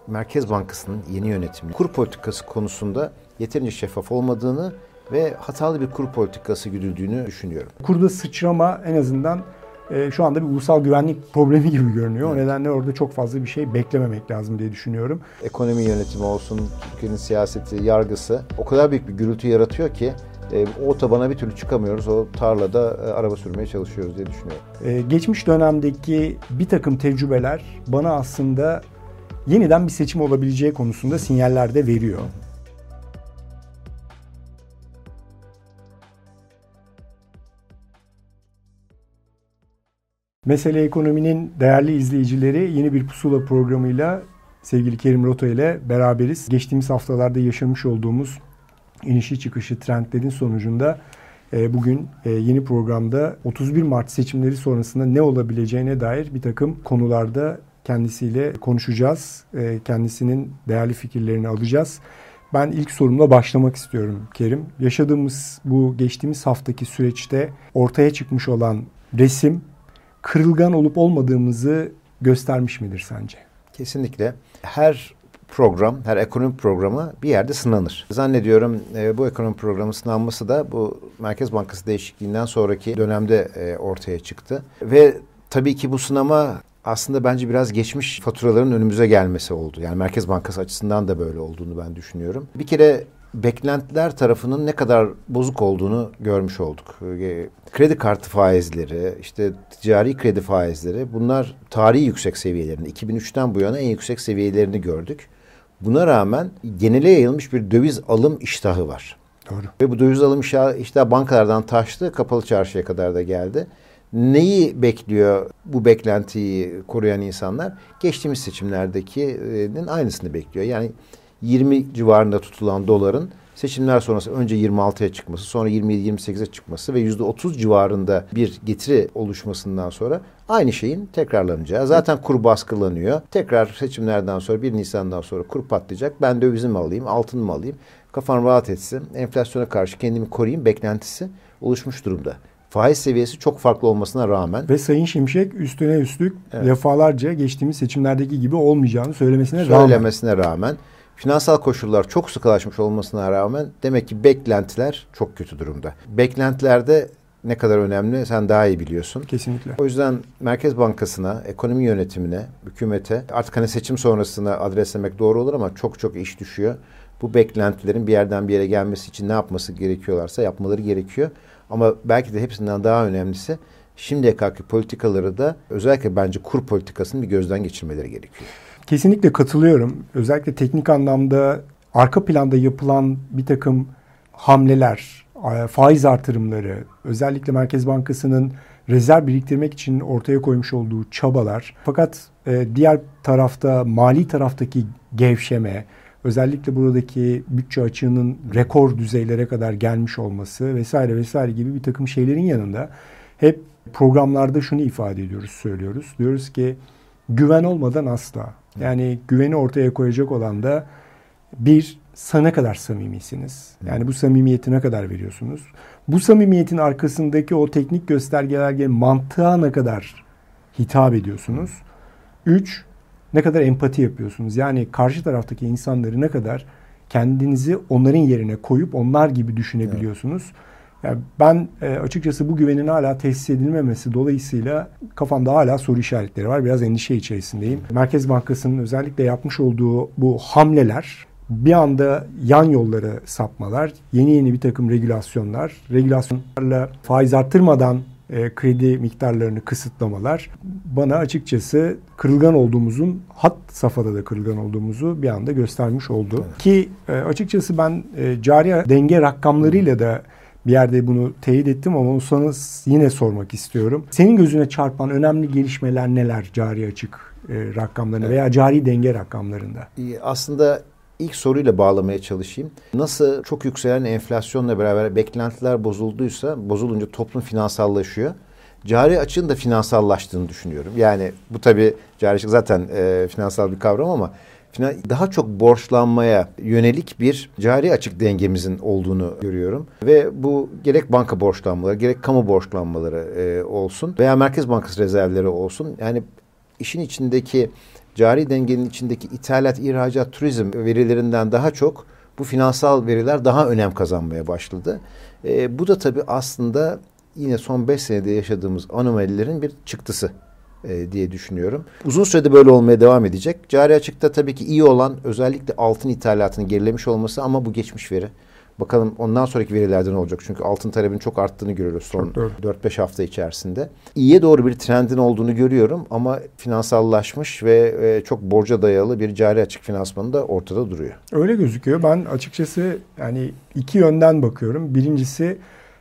Merkez Bankası'nın yeni yönetimi kur politikası konusunda yeterince şeffaf olmadığını ve hatalı bir kur politikası güdüldüğünü düşünüyorum. Kurda sıçrama en azından şu anda bir ulusal güvenlik problemi gibi görünüyor. Evet. O nedenle orada çok fazla bir şey beklememek lazım diye düşünüyorum. Ekonomi yönetimi olsun, Türkiye'nin siyaseti, yargısı o kadar büyük bir gürültü yaratıyor ki o otobana bir türlü çıkamıyoruz. O tarlada araba sürmeye çalışıyoruz diye düşünüyorum. Geçmiş dönemdeki bir takım tecrübeler bana aslında yeniden bir seçim olabileceği konusunda sinyaller de veriyor. Mesele Ekonomi'nin değerli izleyicileri, yeni bir pusula programıyla sevgili Kerim Rota ile beraberiz. Geçtiğimiz haftalarda yaşamış olduğumuz inişi çıkışı trendlerin sonucunda bugün yeni programda 31 Mart seçimleri sonrasında ne olabileceğine dair bir takım konularda kendisiyle konuşacağız. Kendisinin değerli fikirlerini alacağız. Ben ilk sorumla başlamak istiyorum Kerim. Yaşadığımız bu geçtiğimiz haftaki süreçte ortaya çıkmış olan resim kırılgan olup olmadığımızı göstermiş midir sence? Kesinlikle. Her program, her ekonomi programı bir yerde sınanır. Zannediyorum bu ekonomi programı sınanması da bu Merkez Bankası değişikliğinden sonraki dönemde ortaya çıktı. Ve tabii ki bu sınama aslında bence biraz geçmiş faturaların önümüze gelmesi oldu. Yani Merkez Bankası açısından da böyle olduğunu ben düşünüyorum. Bir kere beklentiler tarafının ne kadar bozuk olduğunu görmüş olduk. Kredi kartı faizleri, işte ticari kredi faizleri bunlar tarihi yüksek seviyelerinde. 2003'ten bu yana en yüksek seviyelerini gördük. Buna rağmen genele yayılmış bir döviz alım iştahı var. Doğru. Ve bu döviz alım iştahı bankalardan taştı, kapalı çarşıya kadar da geldi. Neyi bekliyor bu beklentiyi koruyan insanlar? Geçtiğimiz seçimlerdekinin aynısını bekliyor. Yani 20 civarında tutulan doların seçimler sonrası önce 26'ya çıkması, sonra 27-28'e çıkması ve %30 civarında bir getiri oluşmasından sonra aynı şeyin tekrarlanacağı. Zaten kur baskılanıyor. Tekrar seçimlerden sonra 1 Nisan'dan sonra kur patlayacak. Ben dövizimi alayım, altınımı alayım. Kafam rahat etsin. Enflasyona karşı kendimi koruyayım beklentisi oluşmuş durumda. Faiz seviyesi çok farklı olmasına rağmen. Ve Sayın Şimşek üstüne üstlük defalarca geçtiğimiz seçimlerdeki gibi olmayacağını söylemesine rağmen. Finansal koşullar çok sıkılaşmış olmasına rağmen demek ki beklentiler çok kötü durumda. Beklentilerde ne kadar önemli sen daha iyi biliyorsun. Kesinlikle. O yüzden Merkez Bankası'na, ekonomi yönetimine, hükümete artık hani seçim sonrasına adreslemek doğru olur ama çok çok iş düşüyor. Bu beklentilerin bir yerden bir yere gelmesi için ne yapması gerekiyorlarsa yapmaları gerekiyor. Ama belki de hepsinden daha önemlisi şimdiye kadarki politikaları da özellikle bence kur politikasını bir gözden geçirmeleri gerekiyor. Kesinlikle katılıyorum. Özellikle teknik anlamda arka planda yapılan bir takım hamleler, faiz artırımları, özellikle Merkez Bankası'nın rezerv biriktirmek için ortaya koymuş olduğu çabalar. Fakat diğer tarafta mali taraftaki gevşeme, özellikle buradaki bütçe açığının rekor düzeylere kadar gelmiş olması vesaire vesaire gibi bir takım şeylerin yanında hep programlarda şunu ifade ediyoruz, söylüyoruz. Diyoruz ki güven olmadan asla. Yani güveni ortaya koyacak olan da ne kadar samimisiniz? Yani bu samimiyeti ne kadar veriyorsunuz? Bu samimiyetin arkasındaki o teknik göstergelerle mantığa ne kadar hitap ediyorsunuz? 3, ne kadar empati yapıyorsunuz? Yani karşı taraftaki insanları ne kadar kendinizi onların yerine koyup onlar gibi düşünebiliyorsunuz? Yani ben açıkçası bu güvenin hala tesis edilmemesi dolayısıyla kafamda hala soru işaretleri var. Biraz endişe içerisindeyim. Merkez Bankası'nın özellikle yapmış olduğu bu hamleler, bir anda yan yollara sapmalar, yeni bir takım regülasyonlarla faiz arttırmadan kredi miktarlarını kısıtlamalar bana açıkçası kırılgan olduğumuzun, had safhada da kırılgan olduğumuzu bir anda göstermiş oldu. Evet. Ki açıkçası ben cari denge rakamlarıyla da bir yerde bunu teyit ettim ama onu sana yine sormak istiyorum. Senin gözüne çarpan önemli gelişmeler neler cari açık rakamlarında veya cari denge rakamlarında? Aslında ilk soruyla bağlamaya çalışayım. Nasıl çok yükselen enflasyonla beraber beklentiler bozulunca toplum finansallaşıyor. Cari açığın da finansallaştığını düşünüyorum. Yani bu tabii cari açık zaten finansal bir kavram ama daha çok borçlanmaya yönelik bir cari açık dengemizin olduğunu görüyorum. Ve bu gerek banka borçlanmaları, gerek kamu borçlanmaları olsun veya Merkez Bankası rezervleri olsun. Yani işin içindeki cari dengenin içindeki ithalat, ihracat, turizm verilerinden daha çok bu finansal veriler daha önem kazanmaya başladı. Bu da tabii aslında yine son 5 senede yaşadığımız anomalilerin bir çıktısı diye düşünüyorum. Uzun sürede böyle olmaya devam edecek. Cari açıkta tabii ki iyi olan özellikle altın ithalatının gerilemiş olması ama bu geçmiş veri. Bakalım ondan sonraki verilerden olacak. Çünkü altın talebinin çok arttığını görüyoruz son 4-5 hafta içerisinde. İyiye doğru bir trendin olduğunu görüyorum ama finansallaşmış ve çok borca dayalı bir cari açık finansmanı da ortada duruyor. Öyle gözüküyor. Ben açıkçası yani iki yönden bakıyorum. Birincisi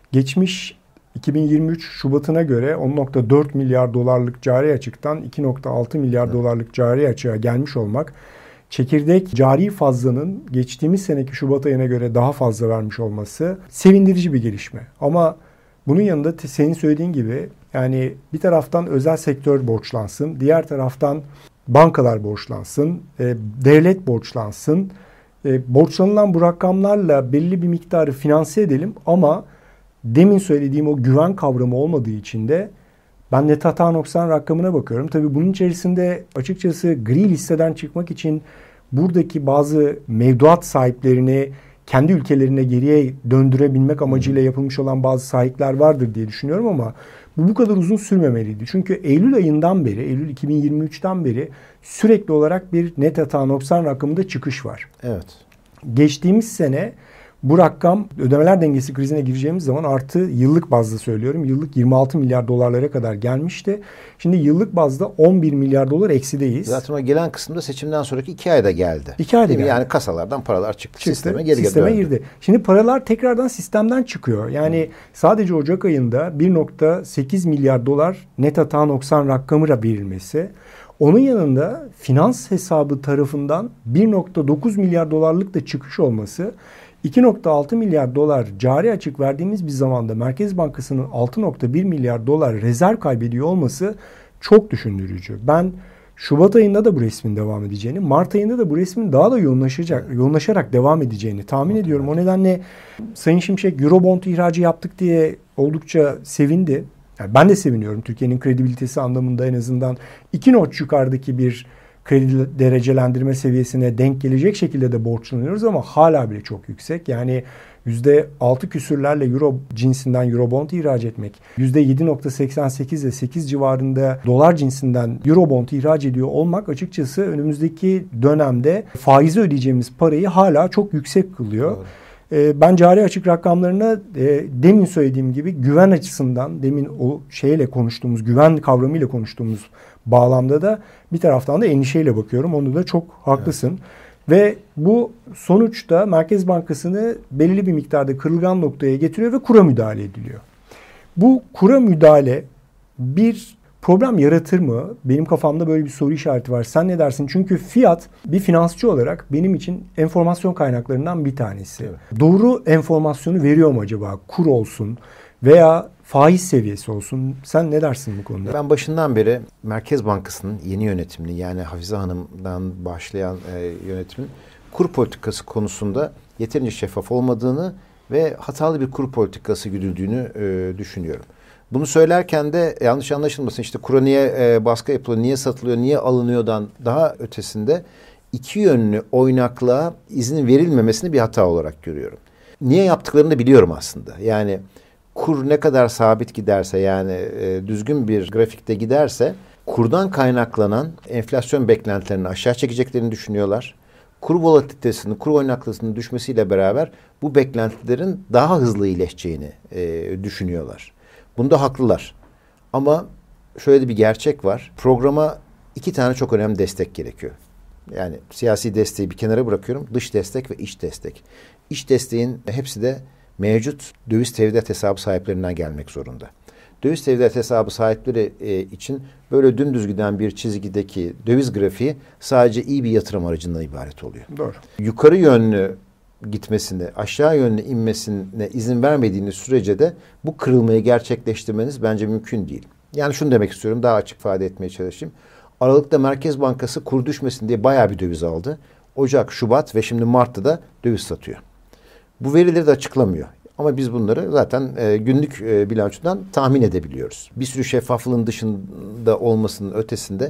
geçmiş 2023 Şubat'ına göre 10.4 milyar dolarlık cari açıktan 2.6 milyar dolarlık cari açığa gelmiş olmak, çekirdek cari fazlanın geçtiğimiz seneki Şubat ayına göre daha fazla vermiş olması sevindirici bir gelişme. Ama bunun yanında senin söylediğin gibi yani bir taraftan özel sektör borçlansın, diğer taraftan bankalar borçlansın, devlet borçlansın. Borçlanılan bu rakamlarla belli bir miktarı finanse edelim ama demin söylediğim o güven kavramı olmadığı için de ben net hata noksan rakamına bakıyorum. Tabii bunun içerisinde açıkçası gri listeden çıkmak için buradaki bazı mevduat sahiplerini kendi ülkelerine geriye döndürebilmek amacıyla yapılmış olan bazı sahipler vardır diye düşünüyorum ama bu kadar uzun sürmemeliydi. Çünkü Eylül ayından beri, Eylül 2023'ten beri sürekli olarak bir net hata noksan rakamında çıkış var. Evet. Geçtiğimiz sene bu rakam ödemeler dengesi krizine gireceğimiz zaman artı yıllık bazda söylüyorum. Yıllık 26 milyar dolarlara kadar gelmişti. Şimdi yıllık bazda 11 milyar dolar eksideyiz. Zaten o gelen kısımda seçimden sonraki 2 ayda geldi. 2 ayda geldi. Yani kasalardan paralar çıktı. Sisteme girdi. Şimdi paralar tekrardan sistemden çıkıyor. Yani sadece Ocak ayında 1.8 milyar dolar net hata noksan rakamıyla verilmesi. Onun yanında finans hesabı tarafından 1.9 milyar dolarlık da çıkış olması, 2.6 milyar dolar cari açık verdiğimiz bir zamanda Merkez Bankası'nın 6.1 milyar dolar rezerv kaybediyor olması çok düşündürücü. Ben Şubat ayında da bu resmin devam edeceğini, Mart ayında da bu resmin daha da yoğunlaşarak devam edeceğini tahmin ediyorum. O nedenle Sayın Şimşek Eurobond ihracı yaptık diye oldukça sevindi. Yani ben de seviniyorum. Türkiye'nin kredibilitesi anlamında en azından 2 notch yukarıdaki bir kredi derecelendirme seviyesine denk gelecek şekilde de borçlanıyoruz ama hala bile çok yüksek. Yani %6 küsürlerle Euro cinsinden Eurobond ihraç etmek, %7.88 ile 8 civarında dolar cinsinden Eurobond ihraç ediyor olmak açıkçası önümüzdeki dönemde faizi ödeyeceğimiz parayı hala çok yüksek kılıyor. Doğru. Ben cari açık rakamlarına demin söylediğim gibi güven açısından, demin o güven kavramıyla konuştuğumuz bağlamda da bir taraftan da endişeyle bakıyorum. Onu da çok haklısın. Evet. Ve bu sonuçta Merkez Bankası'nı belirli bir miktarda kırılgan noktaya getiriyor ve kura müdahale ediliyor. Bu kura müdahale bir problem yaratır mı? Benim kafamda böyle bir soru işareti var. Sen ne dersin? Çünkü fiyat bir finansçı olarak benim için enformasyon kaynaklarından bir tanesi. Evet. Doğru enformasyonu veriyor mu acaba? Kur olsun veya faiz seviyesi olsun. Sen ne dersin bu konuda? Ben başından beri Merkez Bankası'nın yeni yönetimini, yani Hafize Hanım'dan başlayan yönetimin kur politikası konusunda yeterince şeffaf olmadığını ve hatalı bir kur politikası güdüldüğünü düşünüyorum. Bunu söylerken de yanlış anlaşılmasın, işte kura niye baskı yapılıyor, niye satılıyor, niye alınıyordan daha ötesinde iki yönlü oynaklığa izin verilmemesini bir hata olarak görüyorum. Niye yaptıklarını da biliyorum aslında. Yani kur ne kadar sabit giderse, yani düzgün bir grafikte giderse kurdan kaynaklanan enflasyon beklentilerini aşağı çekeceklerini düşünüyorlar. Kur volatilitesinin, kur oynaklığının düşmesiyle beraber bu beklentilerin daha hızlı iyileşeceğini düşünüyorlar. Bunda haklılar. Ama şöyle de bir gerçek var. Programa 2 tane çok önemli destek gerekiyor. Yani siyasi desteği bir kenara bırakıyorum. Dış destek ve iç destek. İç desteğin hepsi de mevcut döviz tevdiat hesabı sahiplerinden gelmek zorunda. Döviz tevdiat hesabı sahipleri için böyle dümdüz giden bir çizgideki döviz grafiği sadece iyi bir yatırım aracından ibaret oluyor. Doğru. Yukarı yönlü gitmesine, aşağı yönlü inmesine izin vermediğiniz sürece de bu kırılmayı gerçekleştirmeniz bence mümkün değil. Yani şunu demek istiyorum, daha açık ifade etmeye çalışayım. Aralık'ta Merkez Bankası kur düşmesin diye bayağı bir döviz aldı. Ocak, Şubat ve şimdi Mart'ta da döviz satıyor. Bu verileri de açıklamıyor. Ama biz bunları zaten günlük bilançodan tahmin edebiliyoruz. Bir sürü şeffaflığın dışında olmasının ötesinde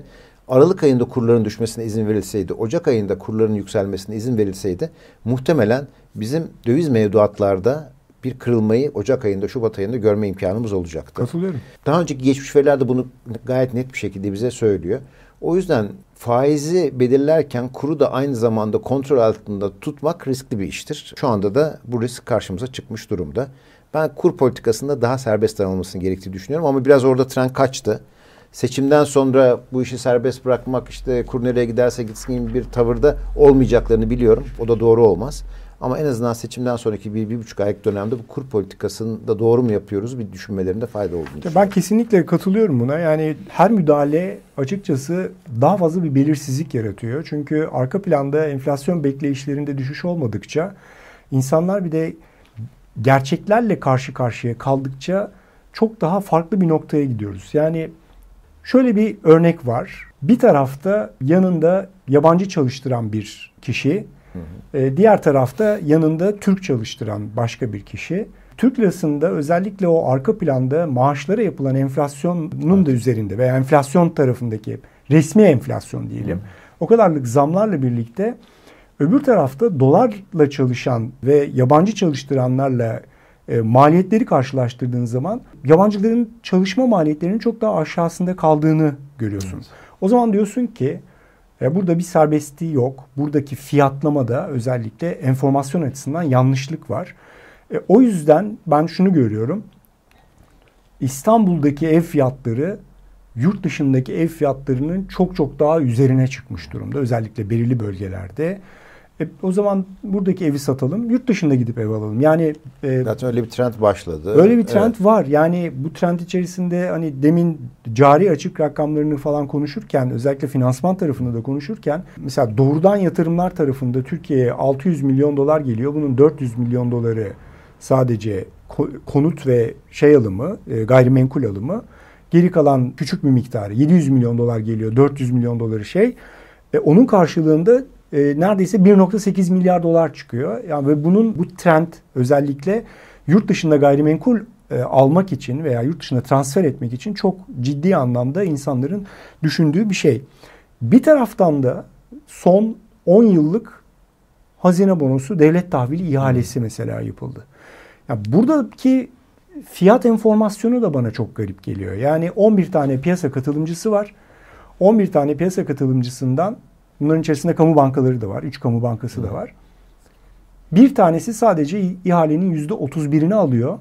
Aralık ayında kurların düşmesine izin verilseydi, Ocak ayında kurların yükselmesine izin verilseydi muhtemelen bizim döviz mevduatlarda bir kırılmayı Ocak ayında, Şubat ayında görme imkanımız olacaktı. Katılıyorum. Daha önceki geçmiş veriler de bunu gayet net bir şekilde bize söylüyor. O yüzden faizi belirlerken kuru da aynı zamanda kontrol altında tutmak riskli bir iştir. Şu anda da bu risk karşımıza çıkmış durumda. Ben kur politikasında daha serbest davranılmasını gerektiğini düşünüyorum ama biraz orada tren kaçtı. Seçimden sonra bu işi serbest bırakmak, işte kur nereye giderse gitsin gibi bir tavırda olmayacaklarını biliyorum. O da doğru olmaz. Ama en azından seçimden sonraki bir buçuk aylık dönemde bu kur politikasını da doğru mu yapıyoruz bir düşünmelerinde fayda olduğunu düşünüyorum. Ben kesinlikle katılıyorum buna. Yani her müdahale açıkçası daha fazla bir belirsizlik yaratıyor. Çünkü arka planda enflasyon bekleyişlerinde düşüş olmadıkça insanlar bir de gerçeklerle karşı karşıya kaldıkça çok daha farklı bir noktaya gidiyoruz. Yani şöyle bir örnek var. Bir tarafta yanında yabancı çalıştıran bir kişi, diğer tarafta yanında Türk çalıştıran başka bir kişi. Türk lirasında özellikle o arka planda maaşlara yapılan enflasyonun da üzerinde veya enflasyon tarafındaki resmi enflasyon diyelim. O kadarlık zamlarla birlikte öbür tarafta dolarla çalışan ve yabancı çalıştıranlarla maliyetleri karşılaştırdığın zaman yabancıların çalışma maliyetlerinin çok daha aşağısında kaldığını görüyorsun. Evet. O zaman diyorsun ki burada bir serbestliği yok. Buradaki fiyatlamada özellikle enformasyon açısından yanlışlık var. O yüzden ben şunu görüyorum. İstanbul'daki ev fiyatları yurt dışındaki ev fiyatlarının çok çok daha üzerine çıkmış durumda. Özellikle belirli bölgelerde. O zaman buradaki evi satalım, yurt dışında gidip ev alalım. Yani zaten öyle bir trend başladı. Öyle bir trend var. Yani bu trend içerisinde hani demin cari açık rakamlarını falan konuşurken, özellikle finansman tarafında da konuşurken, mesela doğrudan yatırımlar tarafında Türkiye'ye 600 milyon dolar geliyor. Bunun 400 milyon doları sadece konut ve alımı, gayrimenkul alımı. Geri kalan küçük bir miktarı 700 milyon dolar geliyor. 400 milyon doları onun karşılığında neredeyse 1.8 milyar dolar çıkıyor. Yani ve bu trend özellikle yurt dışında gayrimenkul almak için veya yurt dışına transfer etmek için çok ciddi anlamda insanların düşündüğü bir şey. Bir taraftan da son 10 yıllık hazine bonosu devlet tahvili ihalesi mesela yapıldı. Yani buradaki fiyat enformasyonu da bana çok garip geliyor. Yani 11 tane piyasa katılımcısı var. 11 tane piyasa katılımcısından bunların içerisinde kamu bankaları da var. 3 kamu bankası da var. Bir tanesi sadece ihalenin %31'ini alıyor.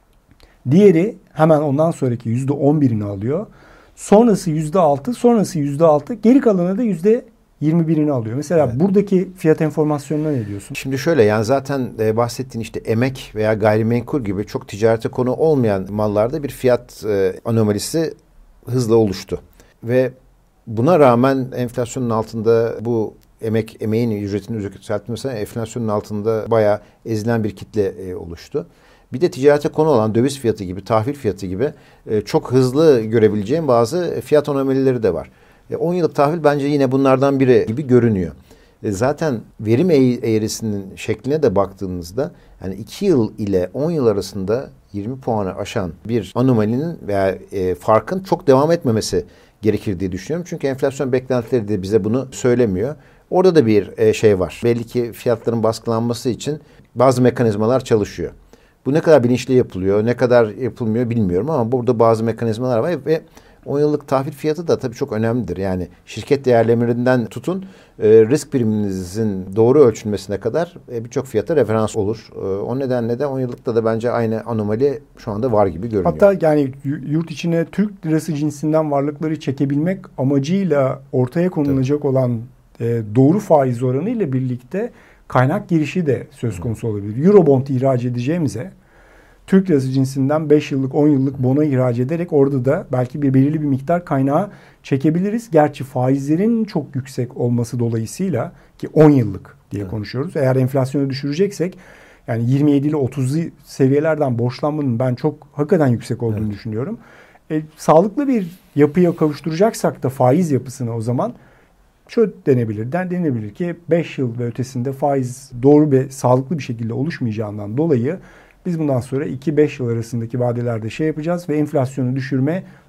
Diğeri hemen ondan sonraki %11'ini alıyor. Sonrası %6, sonrası %6. Geri kalanı da %21'ini alıyor. Mesela buradaki fiyat enformasyonuna ne diyorsun? Şimdi şöyle, yani zaten bahsettiğin işte emek veya gayrimenkul gibi çok ticarete konu olmayan mallarda bir fiyat anomalisi hızla oluştu. Ve buna rağmen enflasyonun altında bu emeğin ücretinin yükseltilmesine enflasyonun altında bayağı ezilen bir kitle oluştu. Bir de ticarete konu olan döviz fiyatı gibi, tahvil fiyatı gibi çok hızlı görebileceğim bazı fiyat anomalileri de var. 10 yıllık tahvil bence yine bunlardan biri gibi görünüyor. Zaten verim eğrisinin şekline de baktığınızda yani 2 yıl ile 10 yıl arasında 20 puanı aşan bir anomalinin veya farkın çok devam etmemesi gerekir diye düşünüyorum. Çünkü enflasyon beklentileri de bize bunu söylemiyor. Orada da bir şey var. Belli ki fiyatların baskılanması için bazı mekanizmalar çalışıyor. Bu ne kadar bilinçli yapılıyor, ne kadar yapılmıyor bilmiyorum ama burada bazı mekanizmalar var ve 10 yıllık tahvil fiyatı da tabii çok önemlidir. Yani şirket değerlemelerinden tutun risk priminizin doğru ölçülmesine kadar birçok fiyata referans olur. O nedenle de 10 yıllıkta da bence aynı anomali şu anda var gibi görünüyor. Hatta yani yurt içine Türk lirası cinsinden varlıkları çekebilmek amacıyla ortaya konulacak olan doğru faiz oranı ile birlikte kaynak girişi de söz konusu olabilir. Eurobond ihraç edeceğimize Türk lirası cinsinden 5 yıllık 10 yıllık bono ihraç ederek orada da belki belirli bir miktar kaynağı çekebiliriz. Gerçi faizlerin çok yüksek olması dolayısıyla ki 10 yıllık diye konuşuyoruz. Eğer enflasyonu düşüreceksek yani 27 ile 30'lu seviyelerden borçlanmanın ben çok hakikaten yüksek olduğunu düşünüyorum. Sağlıklı bir yapıya kavuşturacaksak da faiz yapısını o zaman şöyle denebilir ki 5 yıl ve ötesinde faiz doğru ve sağlıklı bir şekilde oluşmayacağından dolayı biz bundan sonra 2-5 yıl arasındaki vadelerde yapacağız ve enflasyonu düşürme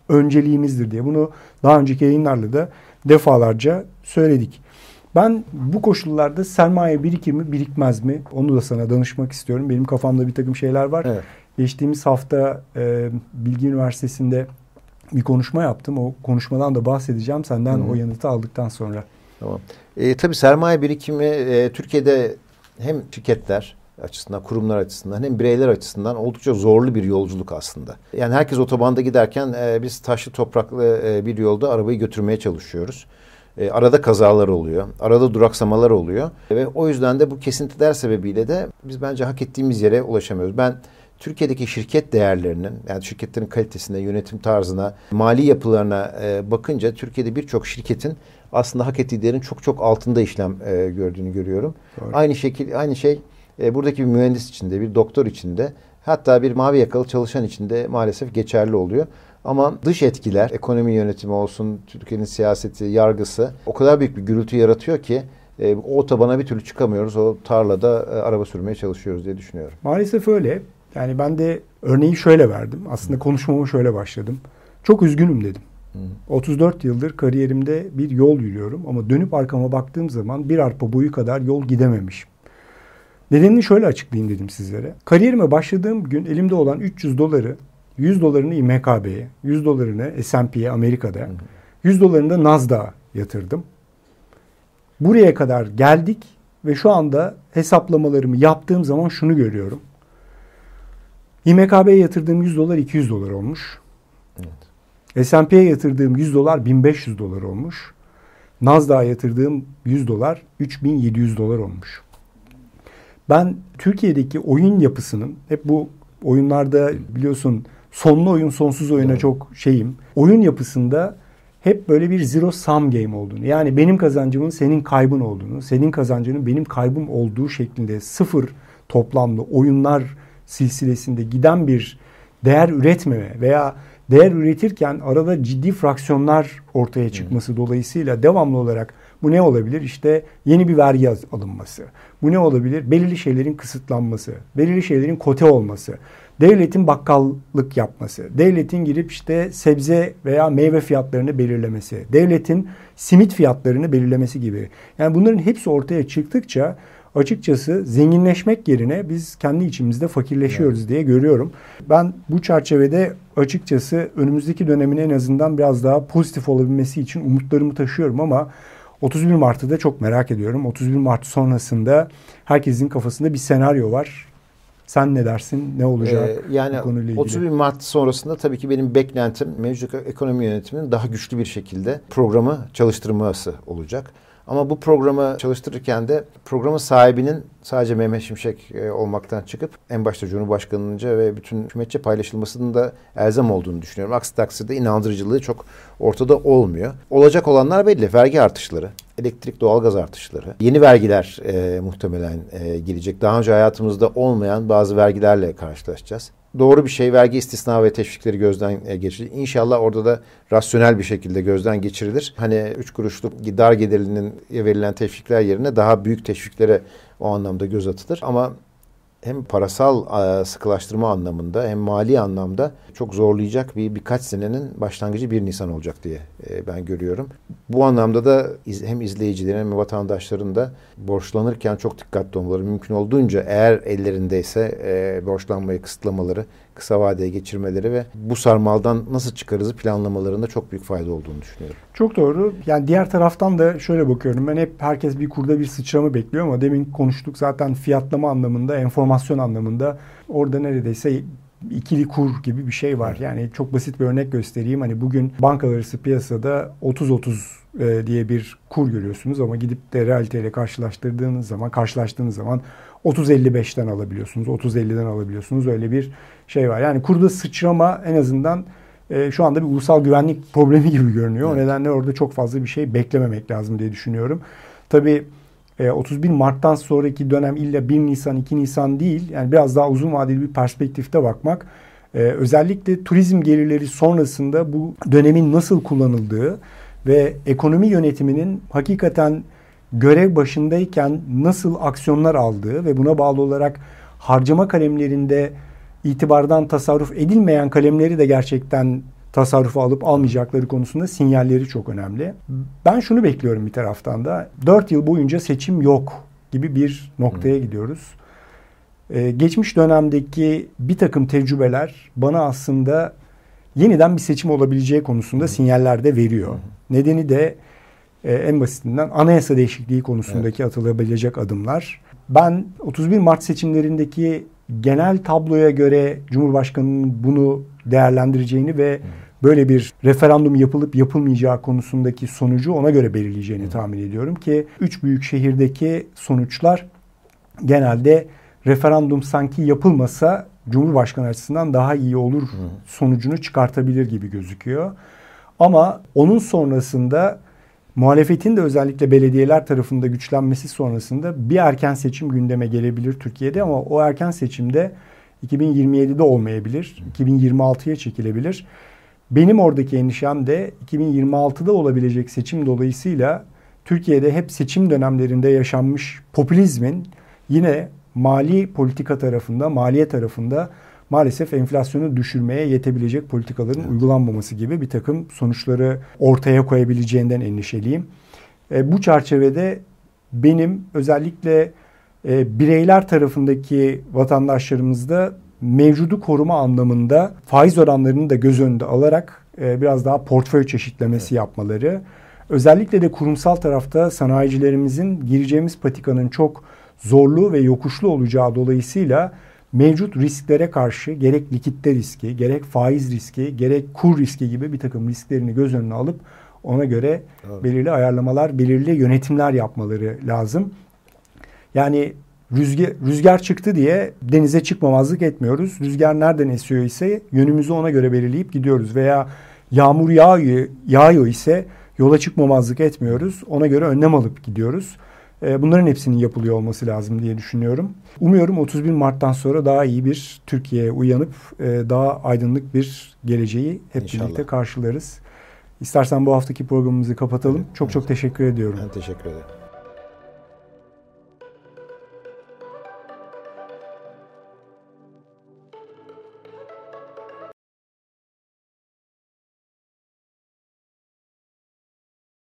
önceliğimizdir diye. Bunu daha önceki yayınlarla da defalarca söyledik. Ben bu koşullarda sermaye birikir mi birikmez mi? Onu da sana danışmak istiyorum. Benim kafamda bir takım şeyler var. Evet. Geçtiğimiz hafta Bilgi Üniversitesi'nde bir konuşma yaptım. O konuşmadan da bahsedeceğim senden o yanıtı aldıktan sonra. Tamam. Tabii sermaye birikimi Türkiye'de hem şirketler açısından, kurumlar açısından hem bireyler açısından oldukça zorlu bir yolculuk aslında. Yani herkes otobanda giderken biz taşlı topraklı bir yolda arabayı götürmeye çalışıyoruz. Arada kazalar oluyor, arada duraksamalar oluyor ve o yüzden de bu kesintiler sebebiyle de biz bence hak ettiğimiz yere ulaşamıyoruz. Ben Türkiye'deki şirket değerlerinin, yani şirketlerin kalitesine, yönetim tarzına, mali yapılarına bakınca Türkiye'de birçok şirketin aslında hak ettiği değerin çok çok altında işlem gördüğünü görüyorum. Doğru. Aynı şey buradaki bir mühendis içinde, bir doktor içinde, hatta bir mavi yakalı çalışan içinde maalesef geçerli oluyor. Ama dış etkiler, ekonomi yönetimi olsun, Türkiye'nin siyaseti, yargısı o kadar büyük bir gürültü yaratıyor ki o otobana bir türlü çıkamıyoruz. O tarlada araba sürmeye çalışıyoruz diye düşünüyorum. Maalesef öyle. Yani ben de örneği şöyle verdim. Aslında konuşmama şöyle başladım. Çok üzgünüm dedim. 34 yıldır kariyerimde bir yol yürüyorum ama dönüp arkama baktığım zaman bir arpa boyu kadar yol gidememişim. Nedenini şöyle açıklayayım dedim sizlere. Kariyerime başladığım gün elimde olan 300 doları, 100 dolarını İMKB'ye, 100 dolarını S&P'ye Amerika'da, 100 dolarını da Nasdaq'a yatırdım. Buraya kadar geldik ve şu anda hesaplamalarımı yaptığım zaman şunu görüyorum. İMKB'ye yatırdığım 100 dolar 200 dolar olmuş. Evet. S&P'ye yatırdığım 100 dolar 1500 dolar olmuş. Nasdaq'a yatırdığım 100 dolar 3700 dolar olmuş. Ben Türkiye'deki oyun yapısının, hep bu oyunlarda biliyorsun sonlu oyun sonsuz oyuna çok şeyim. Oyun yapısında hep böyle bir zero sum game olduğunu, yani benim kazancımın senin kaybın olduğunu, senin kazancının benim kaybım olduğu şeklinde sıfır toplamlı oyunlar silsilesinde giden bir değer üretmeme veya değer üretirken arada ciddi fraksiyonlar ortaya çıkması dolayısıyla devamlı olarak bu ne olabilir? İşte yeni bir vergi alınması. Bu ne olabilir? Belirli şeylerin kısıtlanması, belirli şeylerin kote olması, devletin bakkallık yapması, devletin girip işte sebze veya meyve fiyatlarını belirlemesi, devletin simit fiyatlarını belirlemesi gibi. Yani bunların hepsi ortaya çıktıkça açıkçası zenginleşmek yerine biz kendi içimizde fakirleşiyoruz diye görüyorum. Ben bu çerçevede açıkçası önümüzdeki dönemin en azından biraz daha pozitif olabilmesi için umutlarımı taşıyorum ama 31 Mart'ı da çok merak ediyorum. 31 Mart sonrasında herkesin kafasında bir senaryo var. Sen ne dersin? Ne olacak yani bu konuyla ilgili? 31 Mart sonrasında tabii ki benim beklentim mevcut ekonomi yönetiminin daha güçlü bir şekilde programı çalıştırması olacak. Ama bu programı çalıştırırken de programın sahibinin sadece Mehmet Şimşek olmaktan çıkıp en başta Cumhurbaşkanı'nınca ve bütün hükümetçe paylaşılmasının da elzem olduğunu düşünüyorum. Aksi takdirde inandırıcılığı çok ortada olmuyor. Olacak olanlar belli. Vergi artışları, elektrik, doğalgaz artışları, yeni vergiler muhtemelen gelecek. Daha önce hayatımızda olmayan bazı vergilerle karşılaşacağız. Doğru bir şey, vergi istisna ve teşvikleri gözden geçirilir. İnşallah orada da rasyonel bir şekilde gözden geçirilir. Hani 3 kuruşluk dar gelirlinin verilen teşvikler yerine daha büyük teşviklere o anlamda göz atılır. Ama hem parasal sıkılaştırma anlamında hem mali anlamda çok zorlayacak birkaç senenin başlangıcı 1 Nisan olacak diye ben görüyorum. Bu anlamda da hem izleyicilerin hem vatandaşların da borçlanırken çok dikkatli olmaları, mümkün olduğunca eğer ellerindeyse borçlanmayı kısıtlamaları, kısa vadeye geçirmeleri ve bu sarmaldan nasıl çıkarızı planlamalarında çok büyük fayda olduğunu düşünüyorum. Çok doğru. Yani diğer taraftan da şöyle bakıyorum. Ben hep herkes bir kurda bir sıçrama bekliyor ama demin konuştuk zaten fiyatlama anlamında, enformasyon anlamında orada neredeyse ikili kur gibi bir şey var. Yani çok basit bir örnek göstereyim. Hani bugün bankalar arası piyasada 30-30 diye bir kur görüyorsunuz ama gidip de realiteyle karşılaştırdığınız zaman 30-55'ten alabiliyorsunuz, 30-50'den alabiliyorsunuz. Öyle bir şey var. Yani kurda sıçrama en azından şu anda bir ulusal güvenlik problemi gibi görünüyor. Evet. O nedenle orada çok fazla bir şey beklememek lazım diye düşünüyorum. Tabii 31 Mart'tan sonraki dönem illa 1 Nisan, 2 Nisan değil. Yani biraz daha uzun vadeli bir perspektifte bakmak. Özellikle turizm gelirleri sonrasında bu dönemin nasıl kullanıldığı ve ekonomi yönetiminin hakikaten görev başındayken nasıl aksiyonlar aldığı ve buna bağlı olarak harcama kalemlerinde itibardan tasarruf edilmeyen kalemleri de gerçekten tasarrufu alıp almayacakları konusunda sinyalleri çok önemli. Ben şunu bekliyorum bir taraftan da. 4 yıl boyunca seçim yok gibi bir noktaya gidiyoruz. Geçmiş dönemdeki bir takım tecrübeler bana aslında yeniden bir seçim olabileceği konusunda sinyaller de veriyor. Nedeni de en basitinden anayasa değişikliği konusundaki atılabilecek adımlar. Ben 31 Mart seçimlerindeki genel tabloya göre Cumhurbaşkanı'nın bunu değerlendireceğini ve böyle bir referandum yapılıp yapılmayacağı konusundaki sonucu ona göre belirleyeceğini tahmin ediyorum ki 3 büyük şehirdeki sonuçlar genelde referandum sanki yapılmasa Cumhurbaşkanı açısından daha iyi olur sonucunu çıkartabilir gibi gözüküyor. Ama onun sonrasında muhalefetin de özellikle belediyeler tarafında güçlenmesi sonrasında bir erken seçim gündeme gelebilir Türkiye'de ama o erken seçimde 2027'de olmayabilir, 2026'ya çekilebilir. Benim oradaki endişem de 2026'da olabilecek seçim dolayısıyla Türkiye'de hep seçim dönemlerinde yaşanmış popülizmin yine mali politika tarafında, maliye tarafında maalesef enflasyonu düşürmeye yetebilecek politikaların uygulanmaması gibi bir takım sonuçları ortaya koyabileceğinden endişeliyim. Bu çerçevede benim özellikle bireyler tarafındaki vatandaşlarımızda mevcudu koruma anlamında faiz oranlarını da göz önünde alarak biraz daha portföy çeşitlemesi yapmaları, özellikle de kurumsal tarafta sanayicilerimizin gireceğimiz patikanın çok zorlu ve yokuşlu olacağı dolayısıyla mevcut risklere karşı gerek likitte riski, gerek faiz riski, gerek kur riski gibi bir takım risklerini göz önüne alıp ona göre belirli ayarlamalar, belirli yönetimler yapmaları lazım. Yani rüzgar çıktı diye denize çıkmamazlık etmiyoruz. Rüzgar nereden esiyor ise yönümüzü ona göre belirleyip gidiyoruz. Veya yağmur yağıyor ise yola çıkmamazlık etmiyoruz. Ona göre önlem alıp gidiyoruz. Bunların hepsinin yapılıyor olması lazım diye düşünüyorum. Umuyorum 31 Mart'tan sonra daha iyi bir Türkiye'ye uyanıp daha aydınlık bir geleceği hep birlikte karşılarız. İstersen bu haftaki programımızı kapatalım. Çok teşekkür ediyorum. Ben teşekkür ederim.